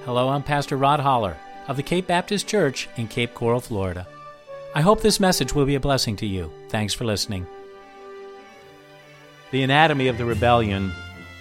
Hello, I'm Pastor Rod Holler of the Cape Baptist Church in Cape Coral, Florida. I hope this message will be a blessing to you. Thanks for listening. The anatomy of the rebellion.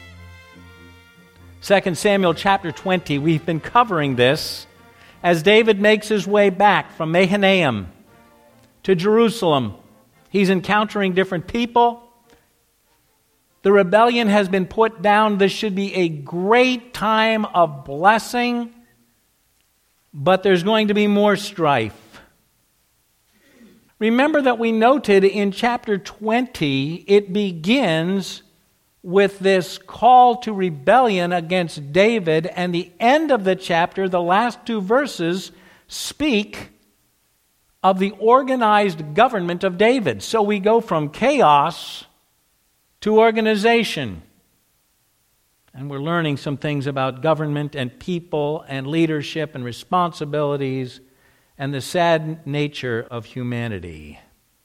2 Samuel chapter 20, we've been covering this as David makes his way back from Mahanaim to Jerusalem. He's encountering different people. The rebellion has been put down. This should be a great time of blessing, but there's going to be more strife. Remember that we noted in chapter 20, it begins with this call to rebellion against David, and the end of the chapter, the last two verses, speak of the organized government of David. So we go from chaos to organization. And we're learning some things about government and people and leadership and responsibilities and the sad nature of humanity.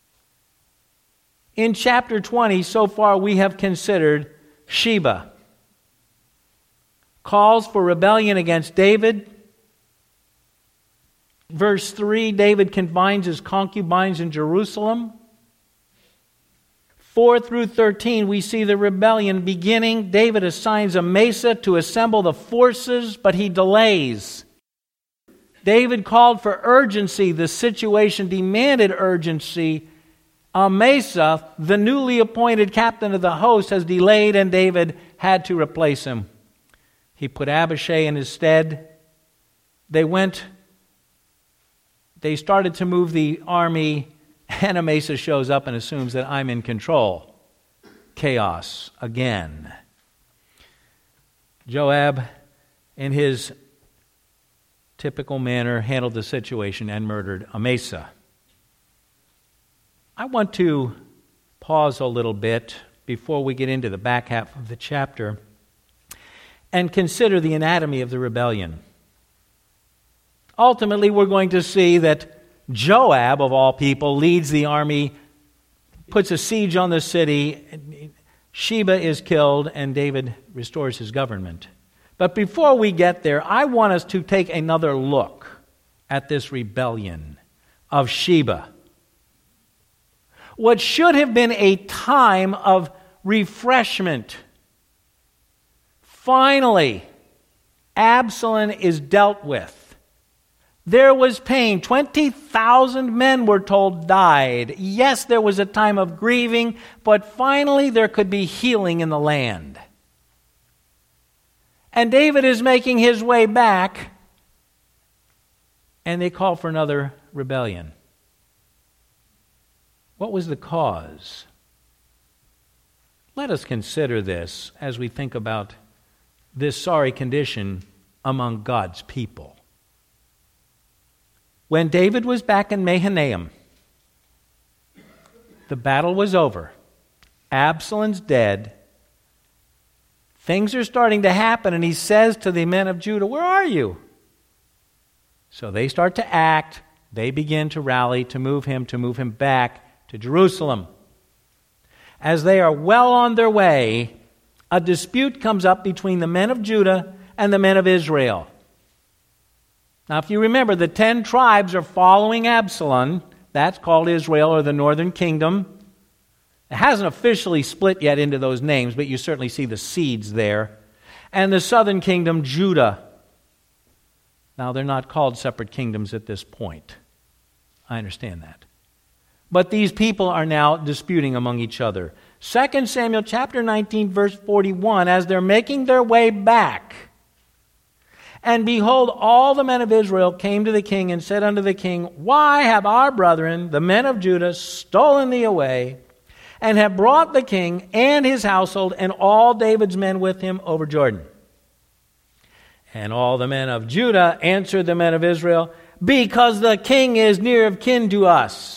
In chapter 20, so far we have considered Sheba. Calls for rebellion against David. Verse 3, David confines his concubines in Jerusalem. 4 through 13, we see the rebellion beginning. David assigns Amasa to assemble the forces, but he delays. David called for urgency. The situation demanded urgency. Amasa, the newly appointed captain of the host, has delayed, and David had to replace him. He put Abishai in his stead. They started to move the army, and Amasa shows up and assumes that I'm in control. Chaos again. Joab, in his typical manner, handled the situation and murdered Amasa. I want to pause a little bit before we get into the back half of the chapter and consider the anatomy of the rebellion. Ultimately, we're going to see that Joab, of all people, leads the army, puts a siege on the city. Sheba is killed, and David restores his government. But before we get there, I want us to take another look at this rebellion of Sheba. What should have been a time of refreshment. Finally, Absalom is dealt with. There was pain. 20,000 men, we're told, died. Yes, there was a time of grieving, but finally there could be healing in the land. And David is making his way back, and they call for another rebellion. What was the cause? Let us consider this as we think about this sorry condition among God's people. When David was back in Mahanaim, the battle was over. Absalom's dead. Things are starting to happen, and he says to the men of Judah, "Where are you?" So they start to act. They begin to rally to move him back to Jerusalem. As they are well on their way, a dispute comes up between the men of Judah and the men of Israel. Now, if you remember, the 10 tribes are following Absalom. That's called Israel, or the northern kingdom. It hasn't officially split yet into those names, but you certainly see the seeds there. And the southern kingdom, Judah. Now, they're not called separate kingdoms at this point. I understand that. But these people are now disputing among each other. 2 Samuel chapter 19, verse 41, as they're making their way back, "And behold, all the men of Israel came to the king and said unto the king, Why have our brethren, the men of Judah, stolen thee away, and have brought the king and his household and all David's men with him over Jordan? And all the men of Judah answered the men of Israel, Because the king is near of kin to us."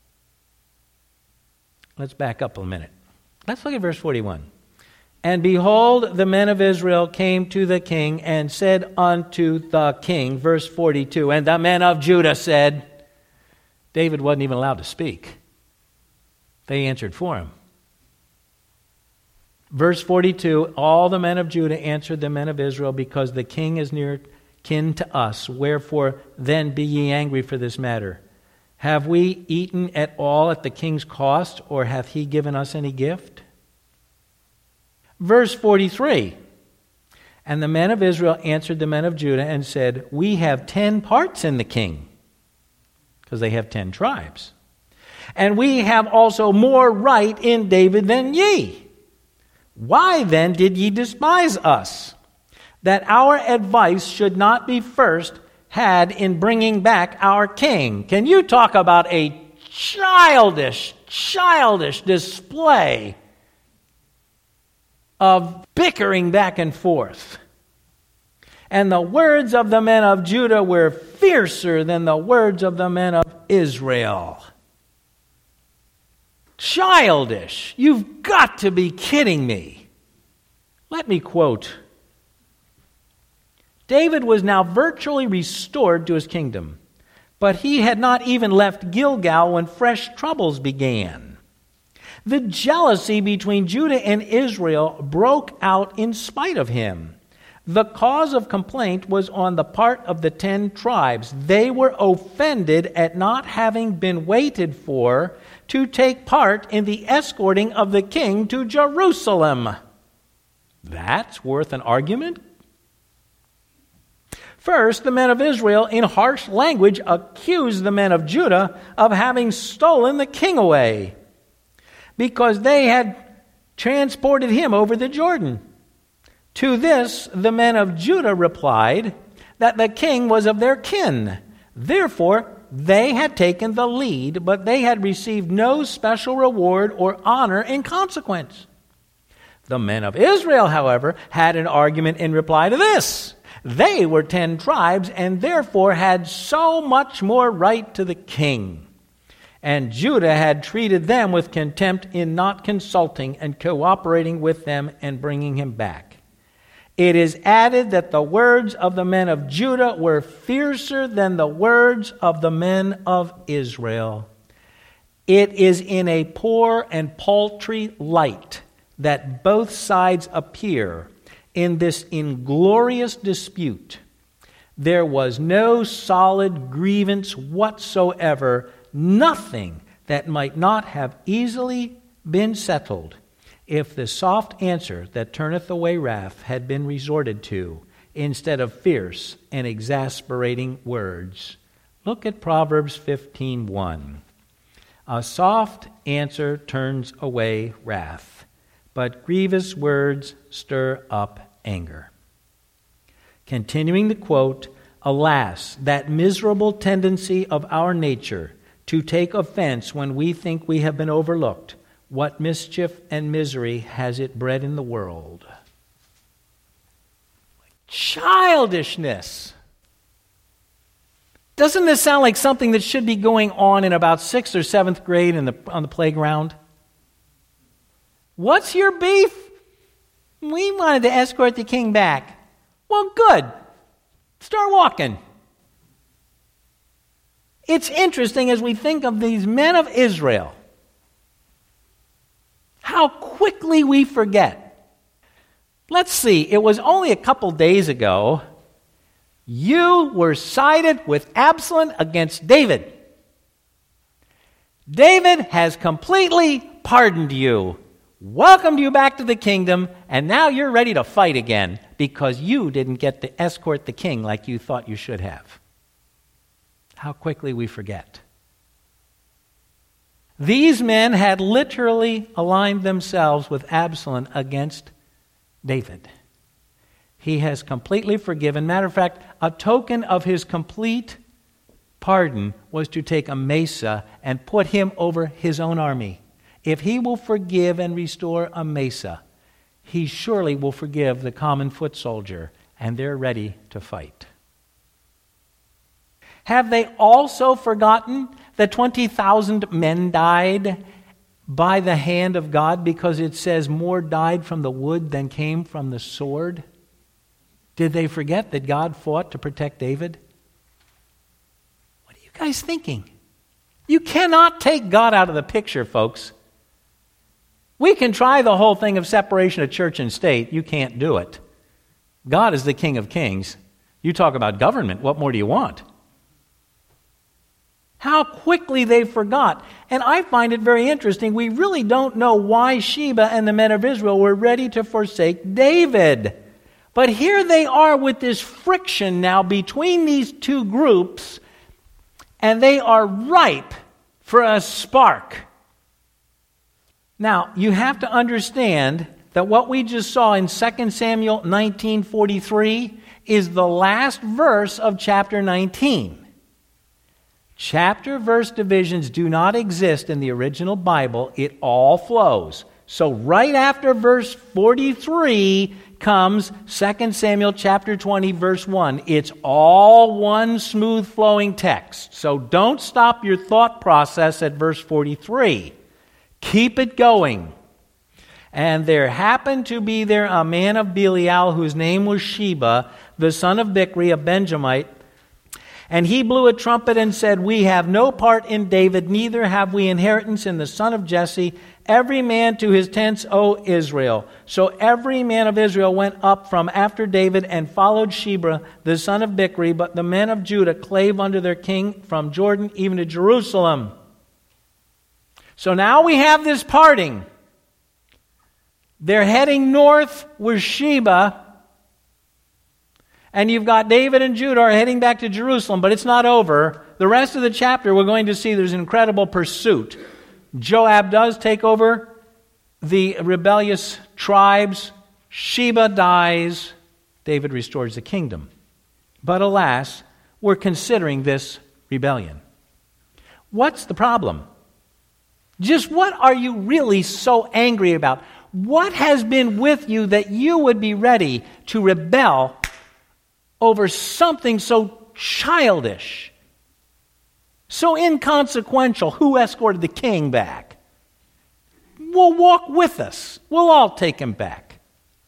Let's back up a minute. Let's look at verse 41. "And behold, the men of Israel came to the king and said unto the king," verse 42, "and the men of Judah said," David wasn't even allowed to speak. They answered for him. Verse 42, "All the men of Judah answered the men of Israel, because the king is near kin to us. Wherefore then be ye angry for this matter? Have we eaten at all at the king's cost, or hath he given us any gift? Verse 43, and the men of Israel answered the men of Judah and said, we have 10 parts in the king, because they have 10 tribes. And we have also more right in David than ye. Why then did ye despise us, that our advice should not be first had in bringing back our king? Can you talk about a childish display of bickering back and forth? And the words of the men of Judah were fiercer than the words of the men of Israel. Childish. You've got to be kidding me. Let me quote. David was now virtually restored to his kingdom, but he had not even left Gilgal when fresh troubles began. The jealousy between Judah and Israel broke out in spite of him. The cause of complaint was on the part of the 10 tribes. They were offended at not having been waited for to take part in the escorting of the king to Jerusalem. That's worth an argument? First, the men of Israel, in harsh language, accused the men of Judah of having stolen the king away, because they had transported him over the Jordan. To this, the men of Judah replied that the king was of their kin. Therefore, they had taken the lead, but they had received no special reward or honor in consequence. The men of Israel, however, had an argument in reply to this. They were 10 tribes and therefore had so much more right to the king. And Judah had treated them with contempt in not consulting and cooperating with them and bringing him back. It is added that the words of the men of Judah were fiercer than the words of the men of Israel. It is in a poor and paltry light that both sides appear in this inglorious dispute. There was no solid grievance whatsoever, nothing that might not have easily been settled, if the soft answer that turneth away wrath had been resorted to, instead of fierce and exasperating words. Look at Proverbs 15:1. A soft answer turns away wrath, but grievous words stir up anger. Continuing the quote, alas, that miserable tendency of our nature to take offense when we think we have been overlooked. What mischief and misery has it bred in the world? Childishness. Doesn't this sound like something that should be going on in about 6th or 7th grade on the playground? What's your beef? We wanted to escort the king back. Well, good. Start walking. It's interesting as we think of these men of Israel, how quickly we forget. Let's see, it was only a couple days ago, you were sided with Absalom against David. David has completely pardoned you, welcomed you back to the kingdom, and now you're ready to fight again because you didn't get to escort the king like you thought you should have. How quickly we forget. These men had literally aligned themselves with Absalom against David. He has completely forgiven. Matter of fact, a token of his complete pardon was to take Amasa and put him over his own army. If he will forgive and restore Amasa, he surely will forgive the common foot soldier, and they're ready to fight. Have they also forgotten that 20,000 men died by the hand of God, because it says more died from the wood than came from the sword? Did they forget that God fought to protect David? What are you guys thinking? You cannot take God out of the picture, folks. We can try the whole thing of separation of church and state. You can't do it. God is the King of Kings. You talk about government. What more do you want? How quickly they forgot. And I find it very interesting. We really don't know why Sheba and the men of Israel were ready to forsake David. But here they are with this friction now between these two groups, and they are ripe for a spark. Now, you have to understand that what we just saw in 2 Samuel 19:43 is the last verse of chapter 19. Chapter-verse divisions do not exist in the original Bible. It all flows. So right after verse 43 comes 2 Samuel chapter 20, verse 1. It's all one smooth-flowing text. So don't stop your thought process at verse 43. Keep it going. And there happened to be there a man of Belial whose name was Sheba, the son of Bichri, a Benjamite. And he blew a trumpet and said, "We have no part in David, neither have we inheritance in the son of Jesse. Every man to his tents, O Israel." So every man of Israel went up from after David and followed Sheba, the son of Bichri. But the men of Judah clave unto their king from Jordan even to Jerusalem. So now we have this parting. They're heading north with Sheba. And you've got David and Judah are heading back to Jerusalem, but it's not over. The rest of the chapter, we're going to see there's an incredible pursuit. Joab does take over the rebellious tribes. Sheba dies. David restores the kingdom. But alas, we're considering this rebellion. What's the problem? Just what are you really so angry about? What has been with you that you would be ready to rebel over something so childish, so inconsequential? Who escorted the king back? Well, walk with us. We'll all take him back.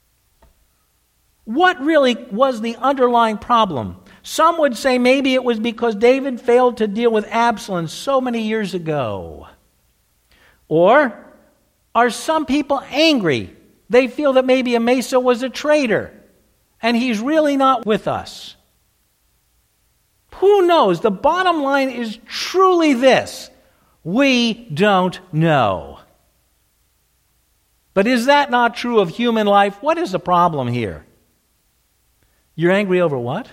What really was the underlying problem? Some would say maybe it was because David failed to deal with Absalom so many years ago. Or are some people angry? They feel that maybe Amasa was a traitor and he's really not with us. Who knows? The bottom line is truly this: we don't know. But is that not true of human life? What is the problem here? You're angry over what?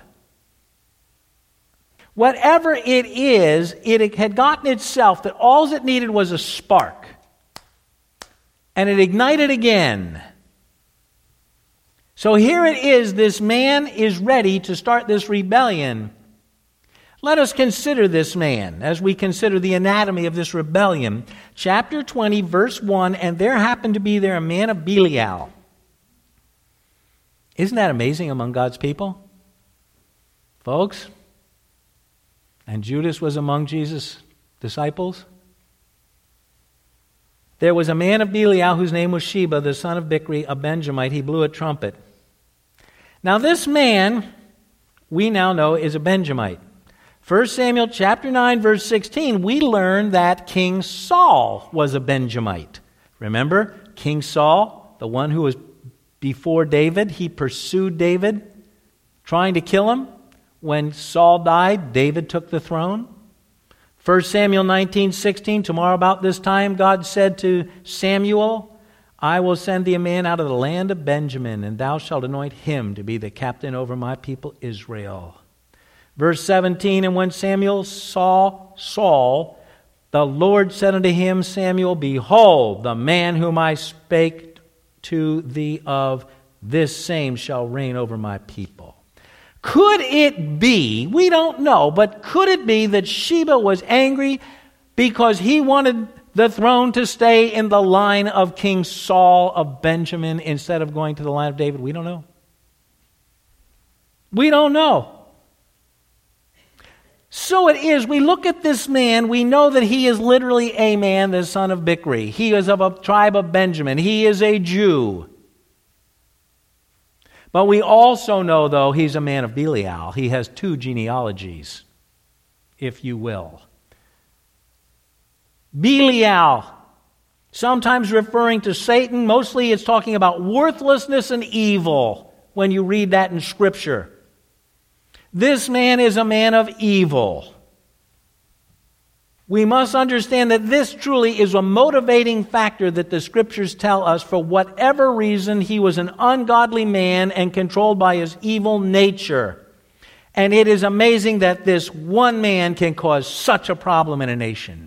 Whatever it is, it had gotten itself that all it needed was a spark. And it ignited again. So here it is, this man is ready to start this rebellion. Let us consider this man as we consider the anatomy of this rebellion. Chapter 20, verse 1, and there happened to be there a man of Belial. Isn't that amazing among God's people? Folks, and Judas was among Jesus' disciples. There was a man of Belial whose name was Sheba, the son of Bichri, a Benjamite. He blew a trumpet. Now this man, we now know, is a Benjamite. 1 Samuel chapter 9, verse 16, we learn that King Saul was a Benjamite. Remember, King Saul, the one who was before David, he pursued David, trying to kill him. When Saul died, David took the throne. 1 Samuel 19:16, tomorrow about this time, God said to Samuel, "I will send thee a man out of the land of Benjamin, and thou shalt anoint him to be the captain over my people Israel." Verse 17, and when Samuel saw Saul, the Lord said unto him, "Samuel, behold, the man whom I spake to thee of, this same shall reign over my people." Could it be, we don't know, but could it be that Sheba was angry because he wanted the throne to stay in the line of King Saul of Benjamin instead of going to the line of David? We don't know. We don't know. So it is, we look at this man, we know that he is literally a man, the son of Bichri. He is of a tribe of Benjamin. He is a Jew. But we also know, though, he's a man of Belial. He has two genealogies, if you will. Belial, sometimes referring to Satan. Mostly it's talking about worthlessness and evil when you read that in Scripture. This man is a man of evil. We must understand that this truly is a motivating factor that the Scriptures tell us. For whatever reason, he was an ungodly man and controlled by his evil nature. And it is amazing that this one man can cause such a problem in a nation.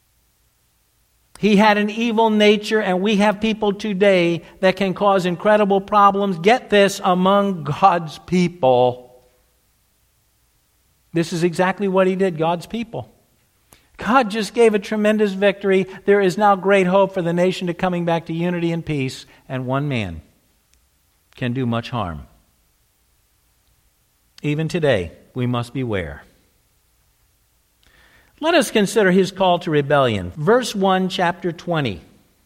He had an evil nature, and we have people today that can cause incredible problems. Get this, among God's people. This is exactly what he did, God's people. God just gave a tremendous victory. There is now great hope for the nation to coming back to unity and peace, and one man can do much harm. Even today, we must beware. Let us consider his call to rebellion. Verse 1, chapter 20.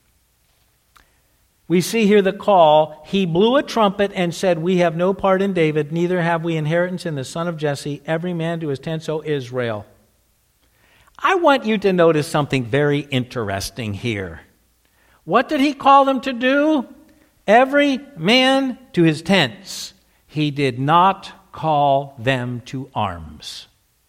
We see here the call. He blew a trumpet and said, "We have no part in David, neither have we inheritance in the son of Jesse, every man to his tent, O Israel." I want you to notice something very interesting here. What did he call them to do? Every man to his tents. He did not call them to arms.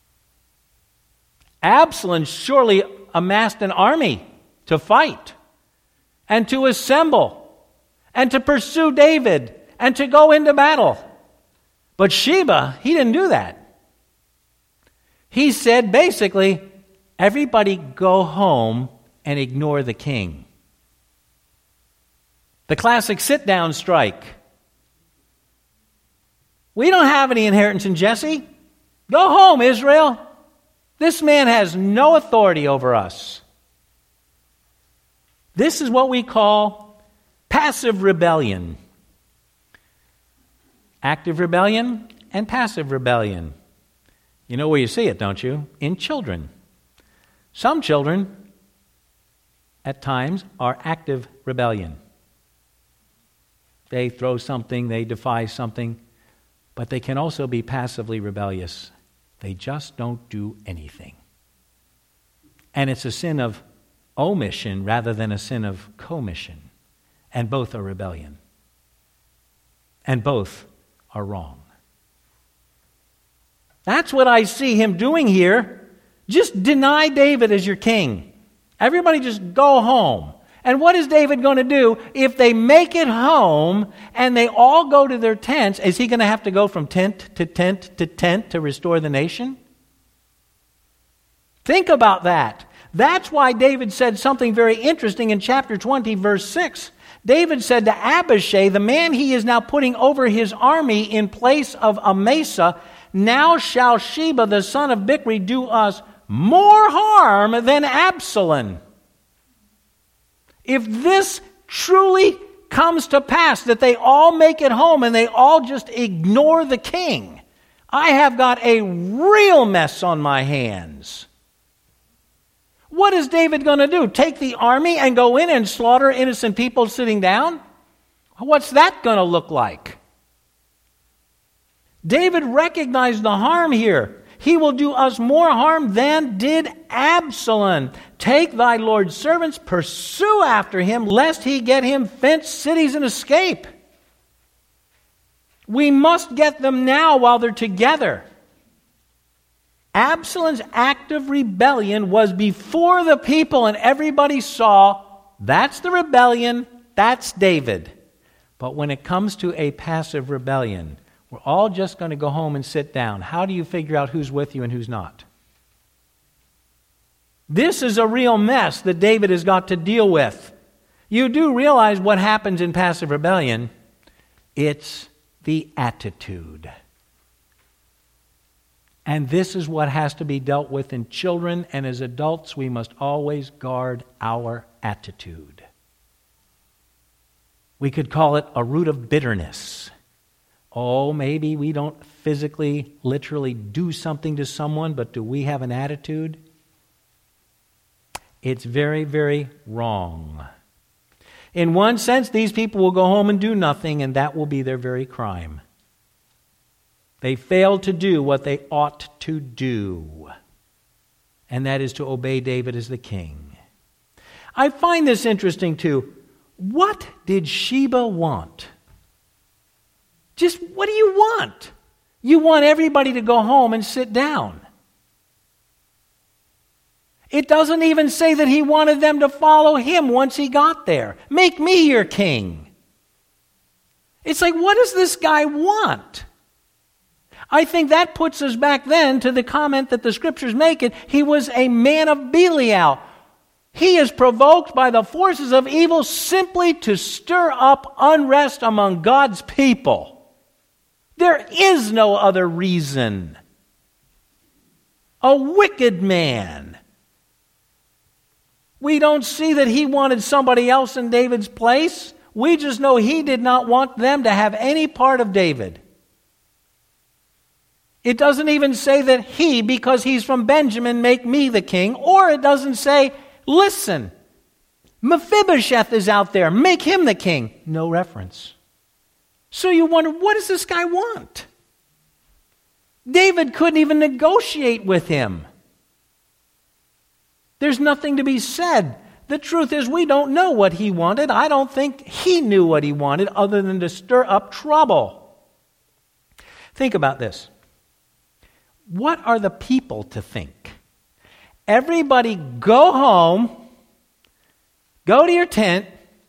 Absalom surely amassed an army to fight and to assemble and to pursue David and to go into battle. But Sheba, he didn't do that. He said basically, everybody go home and ignore the king. The classic sit-down strike. We don't have any inheritance in Jesse. Go home, Israel. This man has no authority over us. This is what we call passive rebellion. Active rebellion and passive rebellion. You know where you see it, don't you? In children. Some children, at times, are active rebellion. They throw something, they defy something, but they can also be passively rebellious. They just don't do anything. And it's a sin of omission rather than a sin of commission. And both are rebellion. And both are wrong. That's what I see him doing here. Just deny David as your king. Everybody just go home. And what is David going to do if they make it home and they all go to their tents? Is he going to have to go from tent to tent to tent to restore the nation? Think about that. That's why David said something very interesting in chapter 20, verse 6. David said to Abishai, the man he is now putting over his army in place of Amasa, "Now shall Sheba the son of Bichri do us more harm than Absalom." If this truly comes to pass, that they all make it home and they all just ignore the king, I have got a real mess on my hands. What is David going to do? Take the army and go in and slaughter innocent people sitting down? What's that going to look like? David recognized the harm here. He will do us more harm than did Absalom. Take thy Lord's servants, pursue after him, lest he get him fenced cities and escape. We must get them now while they're together. Absalom's act of rebellion was before the people, and everybody saw, that's the rebellion, that's David. But when it comes to a passive rebellion, we're all just going to go home and sit down. How do you figure out who's with you and who's not? This is a real mess that David has got to deal with. You do realize what happens in passive rebellion. It's the attitude. And this is what has to be dealt with in children, and as adults we must always guard our attitude. We could call it a root of bitterness. Oh, maybe we don't physically, literally do something to someone, but do we have an attitude? It's very, very wrong. In one sense, these people will go home and do nothing, and that will be their very crime. They failed to do what they ought to do, and that is to obey David as the king. I find this interesting too. What did Sheba want? Just what do you want? You want everybody to go home and sit down. It doesn't even say that he wanted them to follow him once he got there. Make me your king. It's like, what does this guy want? I think that puts us back then to the comment that the scriptures make it. He was a man of Belial. He is provoked by the forces of evil simply to stir up unrest among God's people. There is no other reason. A wicked man. We don't see that he wanted somebody else in David's place. We just know he did not want them to have any part of David. It doesn't even say that he, because he's from Benjamin, make me the king. Or it doesn't say, listen, Mephibosheth is out there, make him the king. No reference. So you wonder, what does this guy want? David couldn't even negotiate with him. There's nothing to be said. The truth is, we don't know what he wanted. I don't think he knew what he wanted other than to stir up trouble. Think about this. What are the people to think? Everybody go home, go to your tent,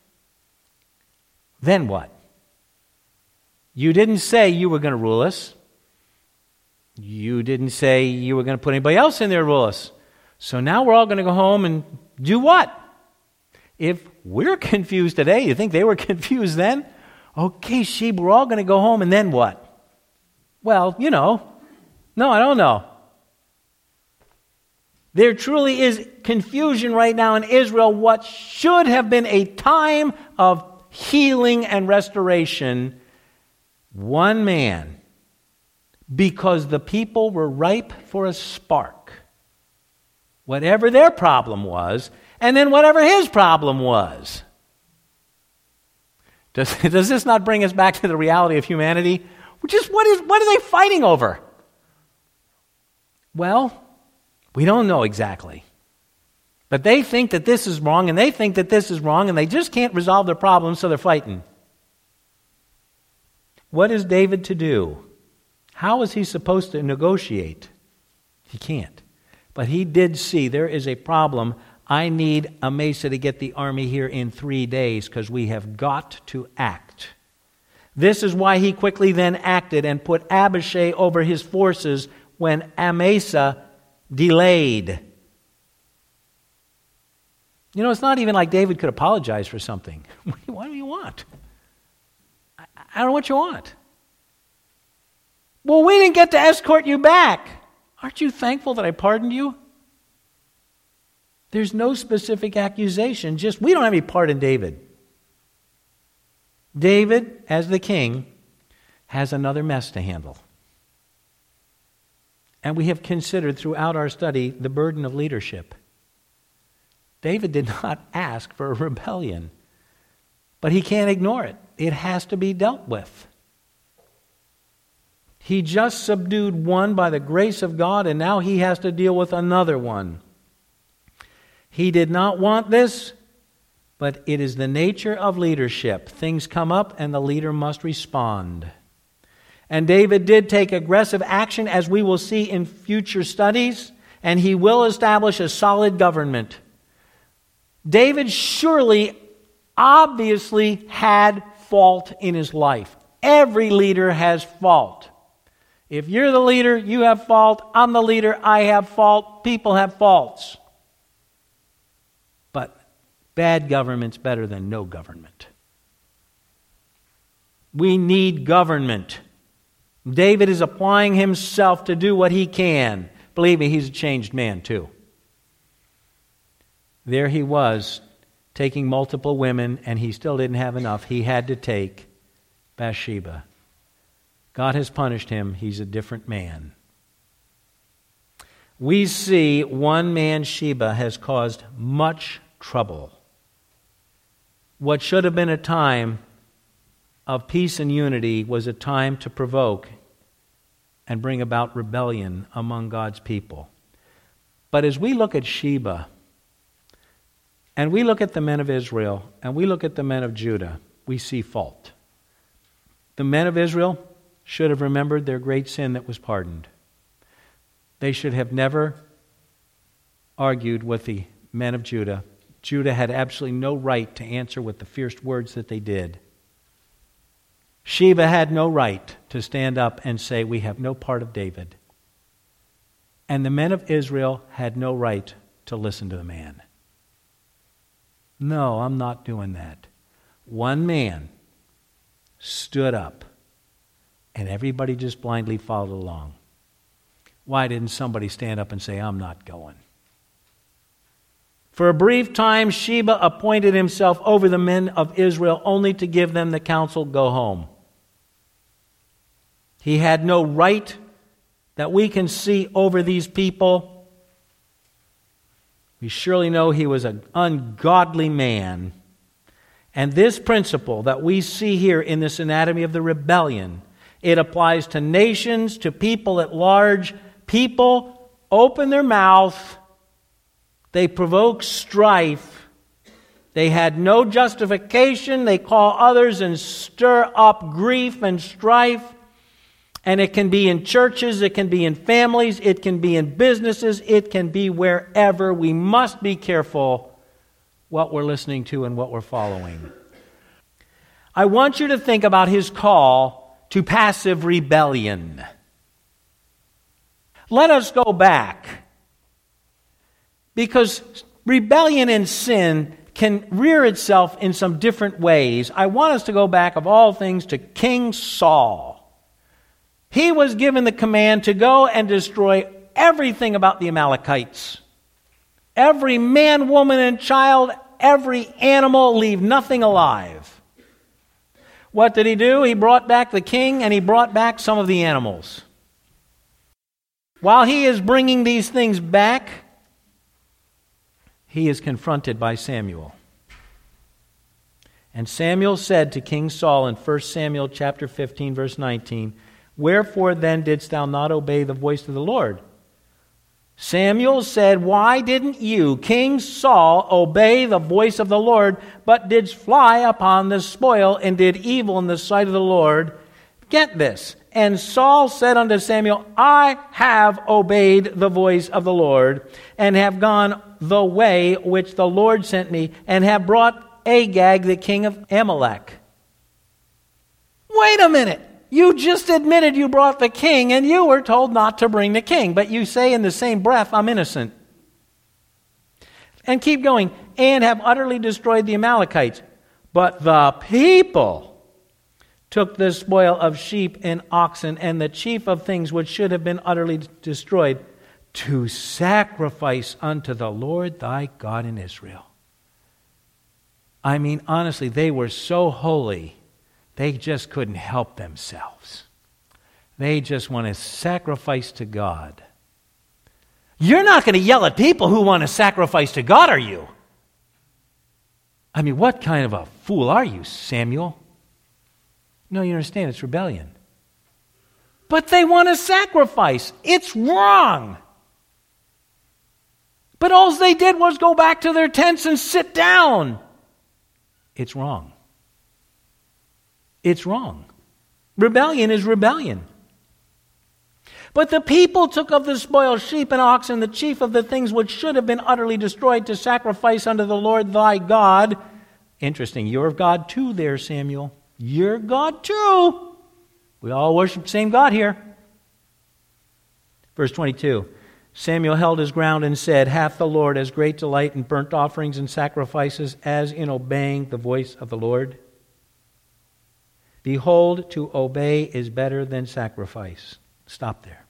then what? You didn't say you were going to rule us. You didn't say you were going to put anybody else in there to rule us. So now we're all going to go home and do what? If we're confused today, you think they were confused then? Okay, Sheba, we're all going to go home and then what? Well, no, I don't know. There truly is confusion right now in Israel. What should have been a time of healing and restoration, one man, because the people were ripe for a spark. Whatever their problem was, and then whatever his problem was. Does this not bring us back to the reality of humanity? Just what are they fighting over? Well, we don't know exactly. But they think that this is wrong, and they think that this is wrong, and they just can't resolve their problems, so they're fighting. What is David to do? How is he supposed to negotiate? He can't. But he did see there is a problem. I need Amasa to get the army here in 3 days because we have got to act. This is why he quickly then acted and put Abishai over his forces when Amasa delayed. It's not even like David could apologize for something. What do you want? I don't know what you want. Well, we didn't get to escort you back. Aren't you thankful that I pardoned you? There's no specific accusation, just we don't have any part in David. David, as the king, has another mess to handle. And we have considered throughout our study the burden of leadership. David did not ask for a rebellion, but he can't ignore it. It has to be dealt with. He just subdued one by the grace of God, and now he has to deal with another one. He did not want this, but it is the nature of leadership. Things come up, and the leader must respond. And David did take aggressive action, as we will see in future studies, and he will establish a solid government. David surely, obviously had fault in his life. Every leader has fault. If you're the leader, you have fault. I'm the leader, I have fault. People have faults. But bad government's better than no government. We need government. David is applying himself to do what he can. Believe me, he's a changed man too. There he was, taking multiple women, and he still didn't have enough. He had to take Bathsheba. God has punished him. He's a different man. We see one man, Sheba, has caused much trouble. What should have been a time of peace and unity was a time to provoke and bring about rebellion among God's people. But as we look at Sheba, and we look at the men of Israel, and we look at the men of Judah, we see fault. The men of Israel, should have remembered their great sin that was pardoned. They should have never argued with the men of Judah. Judah had absolutely no right to answer with the fierce words that they did. Sheba had no right to stand up and say, we have no part of David. And the men of Israel had no right to listen to the man. No, I'm not doing that. One man stood up, and everybody just blindly followed along. Why didn't somebody stand up and say, I'm not going? For a brief time, Sheba appointed himself over the men of Israel only to give them the counsel, go home. He had no right that we can see over these people. We surely know he was an ungodly man. And this principle that we see here in this anatomy of the rebellion, it applies to nations, to people at large. People open their mouth. They provoke strife. They had no justification. They call others and stir up grief and strife. And it can be in churches, it can be in families, it can be in businesses, it can be wherever. We must be careful what we're listening to and what we're following. I want you to think about his call to passive rebellion. Let us go back, because rebellion and sin can rear itself in some different ways. I want us to go back, of all things, to King Saul. He was given the command to go and destroy everything about the Amalekites. Every man, woman, and child, every animal, leave nothing alive. What did he do? He brought back the king and he brought back some of the animals. While he is bringing these things back, he is confronted by Samuel. And Samuel said to King Saul in 1 Samuel chapter 15, verse 19, wherefore then didst thou not obey the voice of the Lord? Samuel said, why didn't you, King Saul, obey the voice of the Lord, but didst fly upon the spoil and did evil in the sight of the Lord? Get this. And Saul said unto Samuel, I have obeyed the voice of the Lord, and have gone the way which the Lord sent me, and have brought Agag, the king of Amalek. Wait a minute. You just admitted you brought the king, and you were told not to bring the king. But you say in the same breath, I'm innocent. And keep going. And have utterly destroyed the Amalekites. But the people took the spoil of sheep and oxen, and the chief of things which should have been utterly destroyed, to sacrifice unto the Lord thy God in Israel. I mean, honestly, they were so holy, they just couldn't help themselves. They just want to sacrifice to God. You're not going to yell at people who want to sacrifice to God, are you? I mean, what kind of a fool are you, Samuel? No, you understand, it's rebellion. But they want to sacrifice. It's wrong. But all they did was go back to their tents and sit down. It's wrong. It's wrong. Rebellion is rebellion. But the people took of the spoiled sheep and oxen, the chief of the things which should have been utterly destroyed, to sacrifice unto the Lord thy God. Interesting. You're God too there, Samuel. You're God too. We all worship the same God here. Verse 22. Samuel held his ground and said, hath the Lord as great delight in burnt offerings and sacrifices as in obeying the voice of the Lord? Behold, to obey is better than sacrifice. Stop there.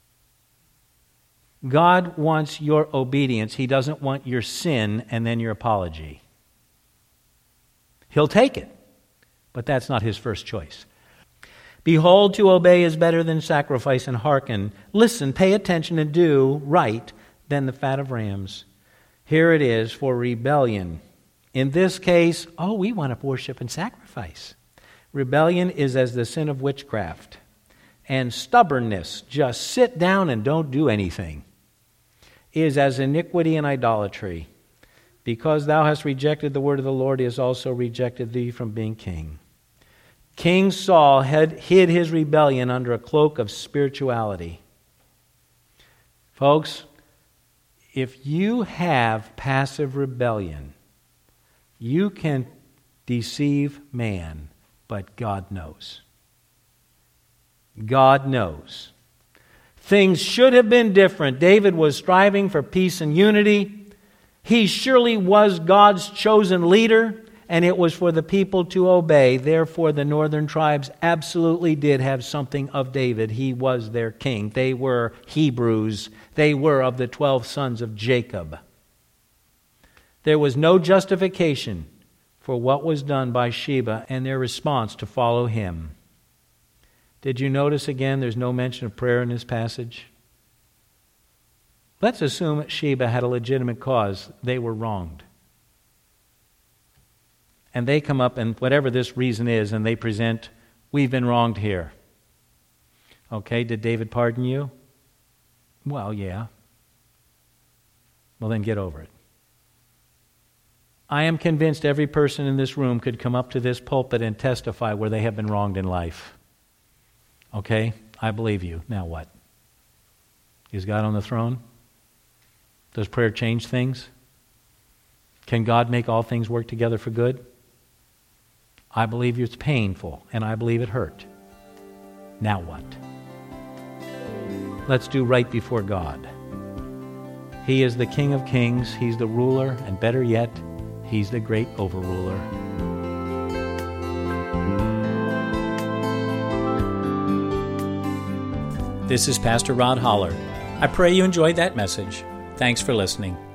God wants your obedience. He doesn't want your sin and then your apology. He'll take it, but that's not his first choice. Behold, to obey is better than sacrifice, and hearken. Listen, pay attention, and do right than the fat of rams. Here it is for rebellion. In this case, we want to worship and sacrifice. Rebellion is as the sin of witchcraft. And stubbornness, just sit down and don't do anything, is as iniquity and idolatry. Because thou hast rejected the word of the Lord, he has also rejected thee from being king. King Saul had hid his rebellion under a cloak of spirituality. Folks, if you have passive rebellion, you can deceive man, but God knows. God knows. Things should have been different. David was striving for peace and unity. He surely was God's chosen leader, and it was for the people to obey. Therefore, the northern tribes absolutely did have something of David. He was their king. They were Hebrews. They were of the 12 sons of Jacob. There was no justification for what was done by Sheba and their response to follow him. Did you notice again there's no mention of prayer in this passage? Let's assume that Sheba had a legitimate cause. They were wronged. And they come up, and whatever this reason is, and they present, we've been wronged here. Okay, did David pardon you? Well, yeah. Well, then get over it. I am convinced every person in this room could come up to this pulpit and testify where they have been wronged in life. Okay, I believe you. Now what? Is God on the throne? Does prayer change things? Can God make all things work together for good? I believe it's painful, and I believe it hurt. Now what? Let's do right before God. He is the King of Kings. He's the ruler, and better yet, He's the great overruler. This is Pastor Rod Holler. I pray you enjoyed that message. Thanks for listening.